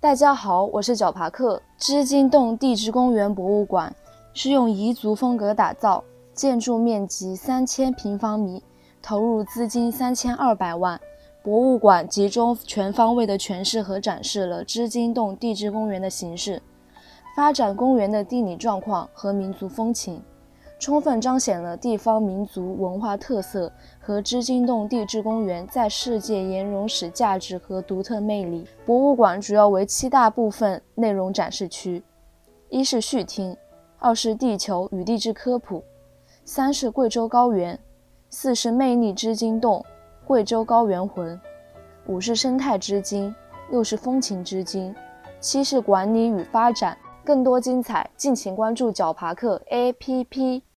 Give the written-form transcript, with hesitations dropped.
大家好，我是小爬克。织金洞地质公园博物馆是用彝族风格打造，建筑面积3000平方米，投入资金3200万。博物馆集中全方位地诠释和展示了织金洞地质公园的形式，发展公园的地理状况和民族风情，充分彰显了地方民族文化特色和织金洞地质公园在世界岩溶史价值和独特魅力。博物馆主要为7大部分内容展示区：一是序厅，2是地球与地质科普，3是贵州高原，4是魅力织金洞、贵州高原魂，5是生态织金，6是风情织金，7是管理与发展。更多精彩，敬请关注角爬克 APP。